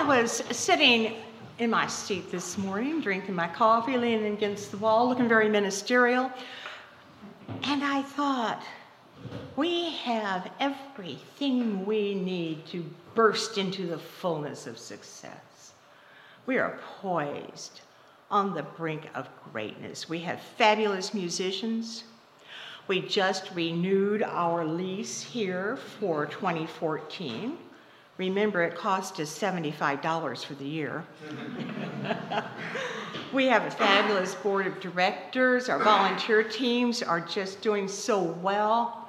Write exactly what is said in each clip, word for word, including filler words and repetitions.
I was sitting in my seat this morning, drinking my coffee, leaning against the wall, looking very ministerial, and I thought, we have everything we need to burst into the fullness of success. We are poised on the brink of greatness. We have fabulous musicians. We just renewed our lease here for twenty fourteen. Remember, it cost us seventy-five dollars for the year. We have a fabulous board of directors. Our volunteer teams are just doing so well.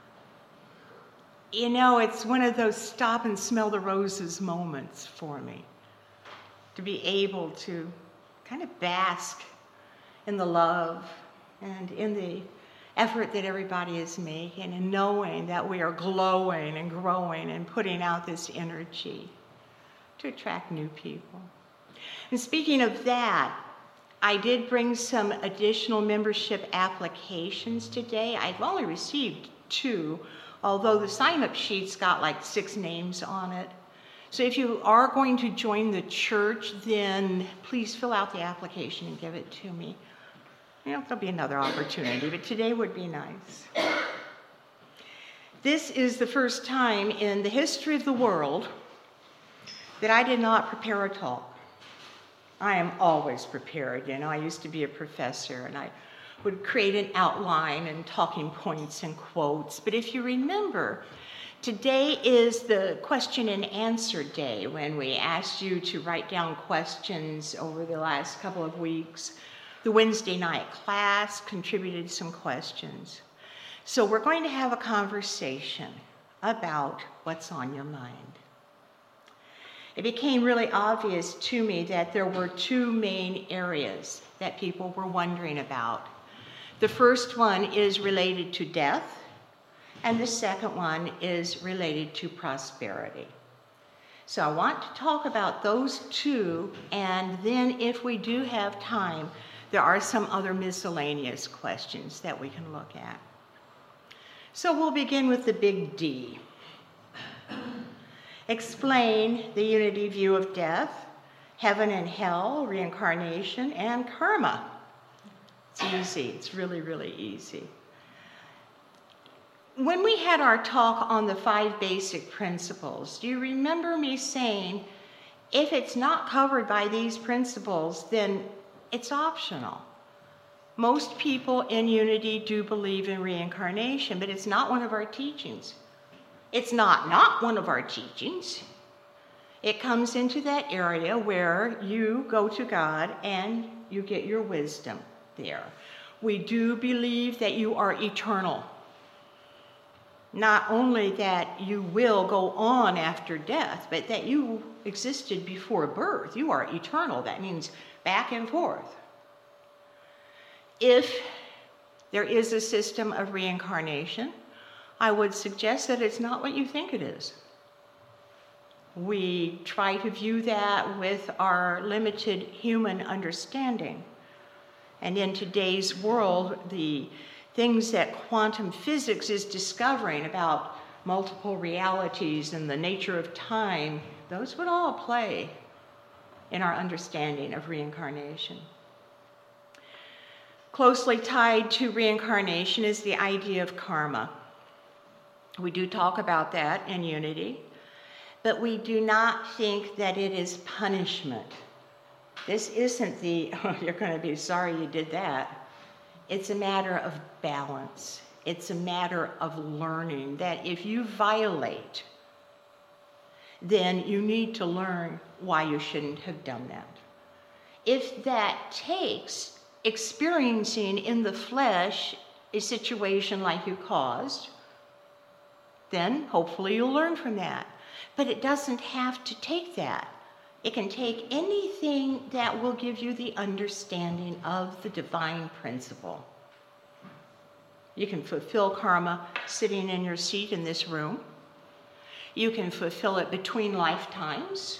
You know, it's one of those stop and smell the roses moments for me, to be able to kind of bask in the love and in the effort that everybody is making, and knowing that we are glowing and growing and putting out this energy to attract new people. And speaking of that, I did bring some additional membership applications today. I've only received two, although the sign-up sheet's got like six names on it. So if you are going to join the church, then please fill out the application and give it to me. You know, there'll be another opportunity, but today would be nice. This is the first time in the history of the world that I did not prepare a talk. I am always prepared. You know, I used to be a professor, and I would create an outline and talking points and quotes. But if you remember, today is the question and answer day, when we asked you to write down questions over the last couple of weeks. The Wednesday night class contributed some questions. So we're going to have a conversation about what's on your mind. It became really obvious to me that there were two main areas that people were wondering about. The first one is related to death, and the second one is related to prosperity. So I want to talk about those two, and then if we do have time, there are some other miscellaneous questions that we can look at. So we'll begin with the big D. Explain the unity view of death, heaven and hell, reincarnation, and karma. It's easy. It's really, really easy. When we had our talk on the five basic principles, do you remember me saying, if it's not covered by these principles, then it's optional. Most people in Unity do believe in reincarnation, but it's not one of our teachings. It's not not one of our teachings. It comes into that area where you go to God and you get your wisdom there. We do believe that you are eternal. Not only that you will go on after death, but that you existed before birth. You are eternal. That means back and forth. If there is a system of reincarnation, I would suggest that it's not what you think it is. We try to view that with our limited human understanding. And in today's world, the things that quantum physics is discovering about multiple realities and the nature of time, those would all play in our understanding of reincarnation. Closely tied to reincarnation is the idea of karma. We do talk about that in Unity, but we do not think that it is punishment. This isn't the, oh, you're going to be sorry you did that. It's a matter of balance. It's a matter of learning that if you violate, then you need to learn why you shouldn't have done that. If that takes experiencing in the flesh a situation like you caused, then hopefully you'll learn from that. But it doesn't have to take that. It can take anything that will give you the understanding of the divine principle. You can fulfill karma sitting in your seat in this room. You can fulfill it between lifetimes.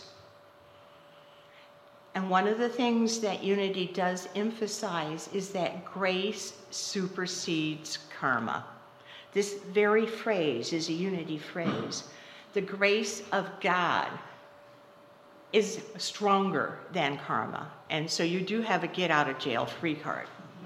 And one of the things that Unity does emphasize is that grace supersedes karma. This very phrase is a Unity phrase. The grace of God is stronger than karma. And so you do have a get out of jail free card.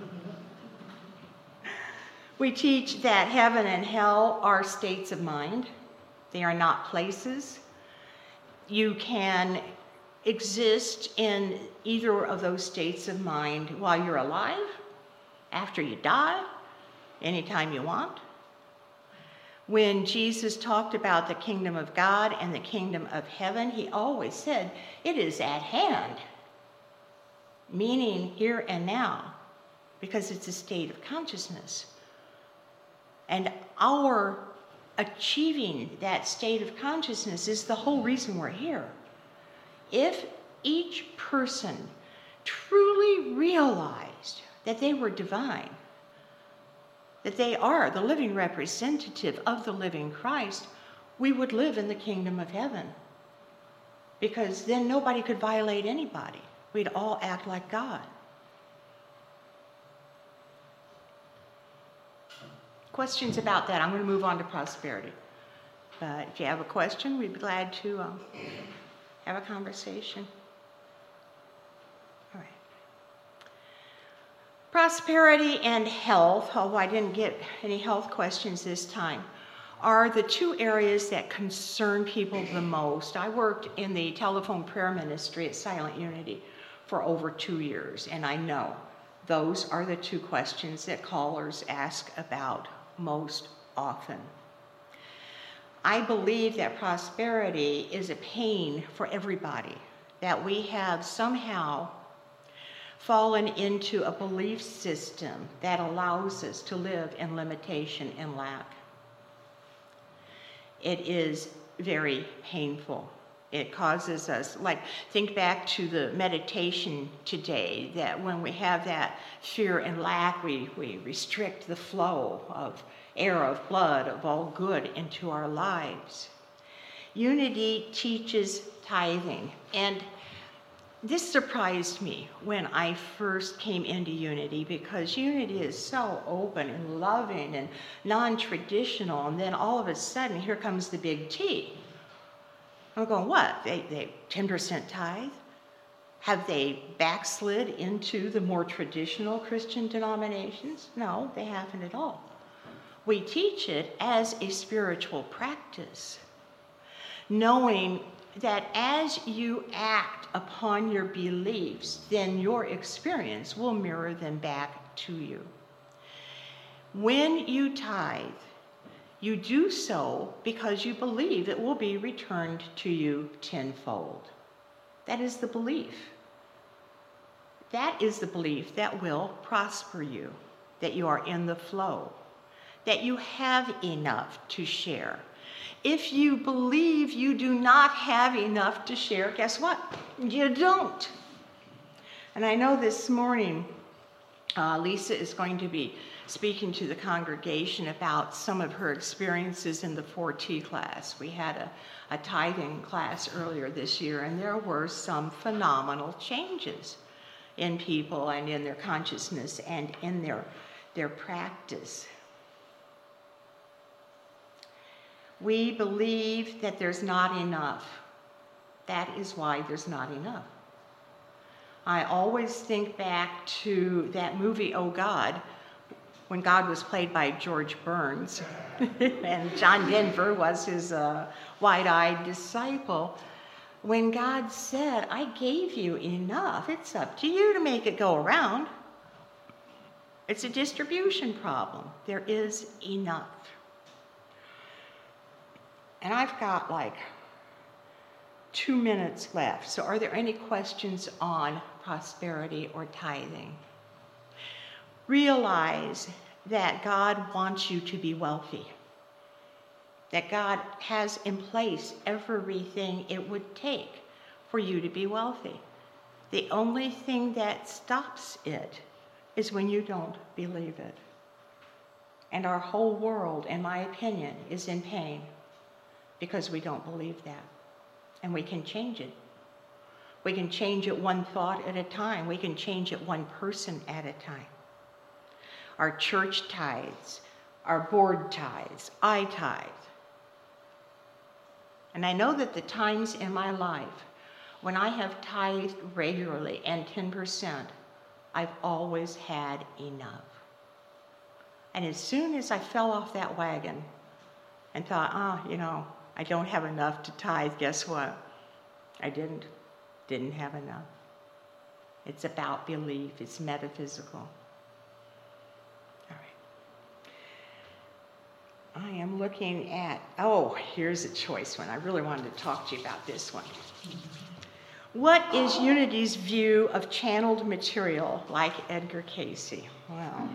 We teach that heaven and hell are states of mind. They are not places. You can exist in either of those states of mind while you're alive, after you die, anytime you want. When Jesus talked about the kingdom of God and the kingdom of heaven, he always said, it is at hand, meaning here and now, because it's a state of consciousness. And our achieving that state of consciousness is the whole reason we're here. If each person truly realized that they were divine, that they are the living representative of the living Christ, we would live in the kingdom of heaven. Because then nobody could violate anybody. We'd all act like God. Questions about that? I'm going to move on to prosperity. But if you have a question, we'd be glad to um, have a conversation. All right. Prosperity and health, although I didn't get any health questions this time, are the two areas that concern people the most. I worked in the telephone prayer ministry at Silent Unity for over two years, and I know those are the two questions that callers ask about most often. I believe that prosperity is a pain for everybody, that we have somehow fallen into a belief system that allows us to live in limitation and lack. It is very painful. It causes us, like, think back to the meditation today, that when we have that fear and lack, we, we restrict the flow of air, of blood, of all good into our lives. Unity teaches tithing, and this surprised me when I first came into Unity, because Unity is so open and loving and non-traditional, and then all of a sudden, here comes the big T. I'm going, what? They, they ten percent tithe? Have they backslid into the more traditional Christian denominations? No, they haven't at all. We teach it as a spiritual practice, knowing that as you act upon your beliefs, then your experience will mirror them back to you. When you tithe, you do so because you believe it will be returned to you tenfold. That is the belief. That is the belief that will prosper you, that you are in the flow, that you have enough to share. If you believe you do not have enough to share, guess what? You don't. And I know this morning, uh, Lisa is going to be speaking to the congregation about some of her experiences in the four T class. We had a, a tithing class earlier this year, and there were some phenomenal changes in people and in their consciousness and in their, their practice. We believe that there's not enough. That is why there's not enough. I always think back to that movie, Oh God, when God was played by George Burns, and John Denver was his uh, wide-eyed disciple. When God said, I gave you enough, it's up to you to make it go around. It's a distribution problem. There is enough. And I've got like two minutes left. So are there any questions on prosperity or tithing? Realize that God wants you to be wealthy. That God has in place everything it would take for you to be wealthy. The only thing that stops it is when you don't believe it. And our whole world, in my opinion, is in pain because we don't believe that. And we can change it. We can change it one thought at a time. We can change it one person at a time. Our church tithes, our board tithes, I tithe. And I know that the times in my life When I have tithed regularly and ten percent, I've always had enough. And as soon as I fell off that wagon and thought, oh, you know, I don't have enough to tithe, guess what? I didn't. Didn't have enough. It's about belief. It's metaphysical. All right. I am looking at, oh, here's a choice one. I really wanted to talk to you about this one. What is Unity's view of channeled material like Edgar Cayce? Well,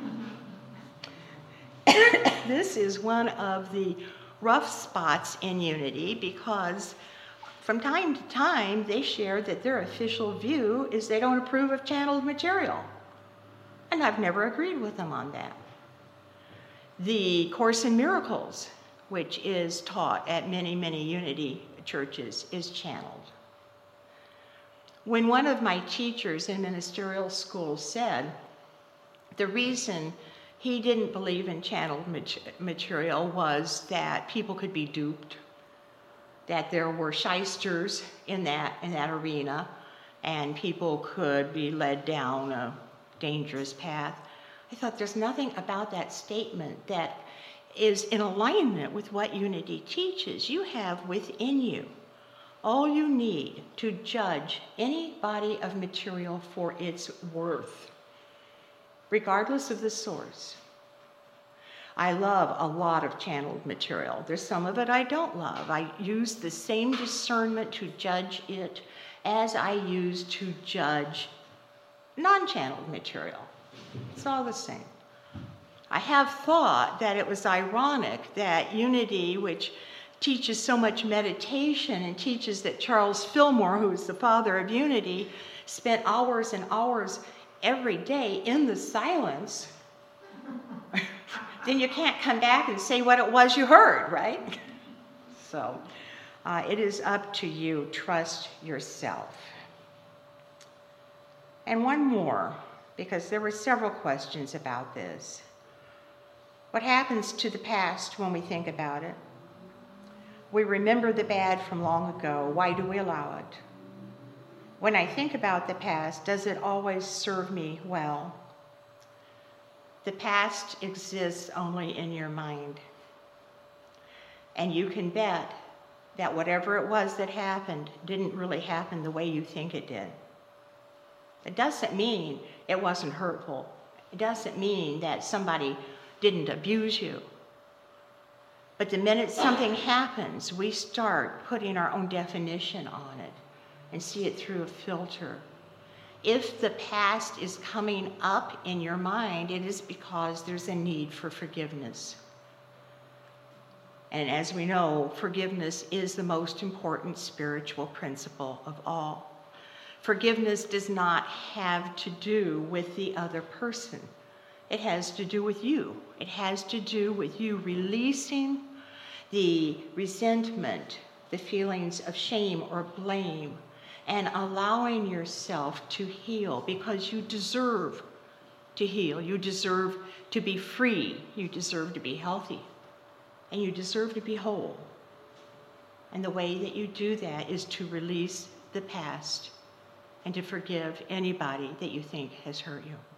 this is one of the rough spots in Unity because from time to time they share that their official view is they don't approve of channeled material. And I've never agreed with them on that. The Course in Miracles, which is taught at many, many Unity churches, is channeled. When one of my teachers in ministerial school said the reason he didn't believe in channeled material was that people could be duped, that there were shysters in that, in that arena, and people could be led down a dangerous path. I thought there's nothing about that statement that is in alignment with what Unity teaches. You have within you all you need to judge any body of material for its worth, regardless of the source. I love a lot of channeled material. There's some of it I don't love. I use the same discernment to judge it as I use to judge non-channeled material. It's all the same. I have thought that it was ironic that Unity, which teaches so much meditation and teaches that Charles Fillmore, who is the father of Unity, spent hours and hours every day in the silence, then you can't come back and say what it was you heard, right? So uh, it is up to you. Trust yourself. And one more, because there were several questions about this. What happens to the past when we think about it? We remember the bad from long ago. Why do we allow it? When I think about the past, does it always serve me well? The past exists only in your mind. And you can bet that whatever it was that happened didn't really happen the way you think it did. It doesn't mean it wasn't hurtful. It doesn't mean that somebody didn't abuse you. But the minute something happens, we start putting our own definition on it and see it through a filter. If the past is coming up in your mind, it is because there's a need for forgiveness. And as we know, forgiveness is the most important spiritual principle of all. Forgiveness does not have to do with the other person. It has to do with you. It has to do with you releasing the resentment, the feelings of shame or blame, and allowing yourself to heal because you deserve to heal. You deserve to be free. You deserve to be healthy. And you deserve to be whole. And the way that you do that is to release the past and to forgive anybody that you think has hurt you.